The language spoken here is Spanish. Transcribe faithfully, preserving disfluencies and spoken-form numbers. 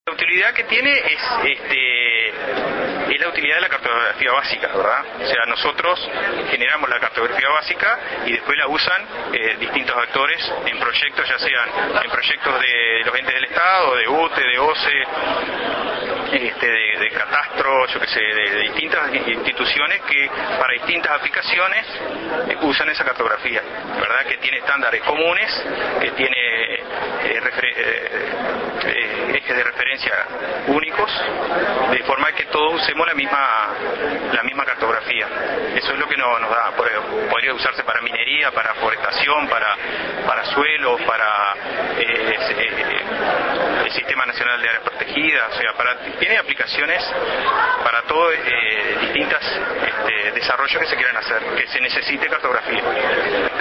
La utilidad que tiene es, este, es la utilidad de la cartografía básica, ¿verdad? O sea, nosotros generamos la cartografía básica y después la usan eh, distintos actores en proyectos, ya sean en proyectos de los entes del Estado, de U T E, de O C E, este, de, de catastro, yo qué sé, de, de distintas instituciones que para distintas aplicaciones eh, usan esa cartografía, ¿verdad? Que tiene estándares comunes, que tiene eh, refer- eh, eh, ejes de referencia únicos, de forma que todos usemos la misma la misma cartografía. Eso es lo que no, nos da. Podría usarse para minería, para forestación, para para suelos, para eh, eh, el Sistema Nacional de Áreas Protegidas, o sea, para, tiene aplicaciones para todo, eh, distintas este, desarrollos que se quieran hacer, que se necesite cartografía.